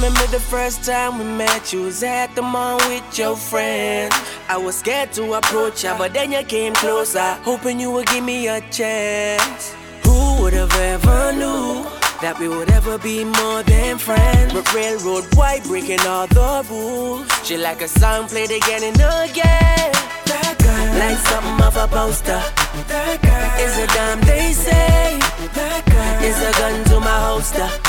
remember the first time we met, you was at the mall with your friends. I was scared to approach ya, but then you came closer, hoping you would give me a chance. Who would have ever knew that we would ever be more than friends? But railroad white breaking all the rules. She like a song played again and again. That girl, like something off a poster. That girl is a dime, they say. That girl is a gun to my holster.